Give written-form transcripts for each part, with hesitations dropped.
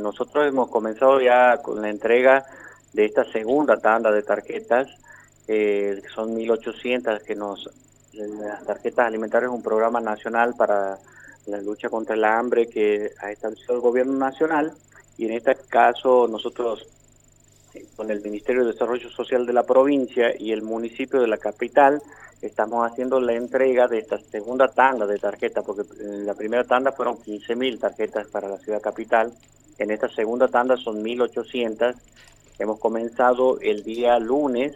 nosotros hemos comenzado ya con la entrega de esta segunda tanda de tarjetas, que son 1.800 las tarjetas alimentarias es un programa nacional para la lucha contra el hambre que ha establecido el gobierno nacional, y en este caso nosotros con el Ministerio de Desarrollo Social de la provincia y el municipio de la capital estamos haciendo la entrega de esta segunda tanda de tarjetas, porque en la primera tanda fueron 15.000 tarjetas para la ciudad capital, en esta segunda tanda son 1.800. Hemos comenzado el día lunes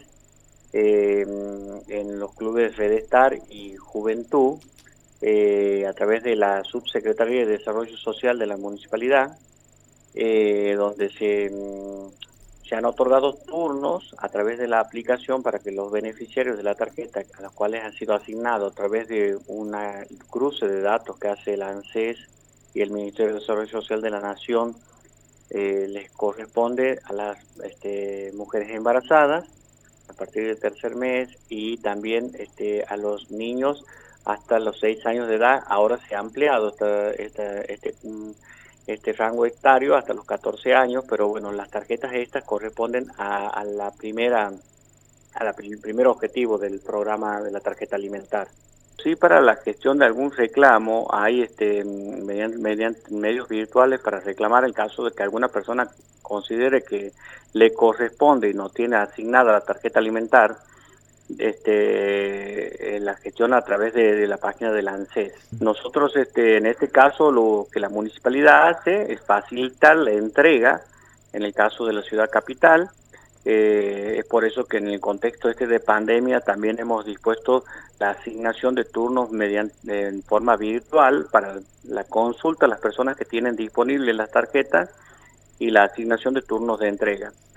en los clubes Redestar y Juventud, a través de la Subsecretaría de Desarrollo Social de la Municipalidad, donde se han otorgado turnos a través de la aplicación para que los beneficiarios de la tarjeta, a los cuales han sido asignados a través de una cruce de datos que hace el ANSES y el Ministerio de Desarrollo Social de la Nación, les corresponde a las mujeres embarazadas a partir del tercer mes, y también a los niños hasta los 6 años de edad. Ahora se ha ampliado este rango etario hasta los 14 años, pero bueno, las tarjetas estas corresponden a el primer objetivo del programa de la tarjeta alimentaria. Sí, para la gestión de algún reclamo hay mediante medios virtuales para reclamar en caso de que alguna persona considere que le corresponde y no tiene asignada la tarjeta alimentar. La gestión a través de la página del ANSES. Nosotros en este caso lo que la municipalidad hace es facilitar la entrega en el caso de la ciudad capital. Es por eso que en el contexto de pandemia también hemos dispuesto la asignación de turnos en forma virtual para la consulta a las personas que tienen disponibles las tarjetas y la asignación de turnos de entrega.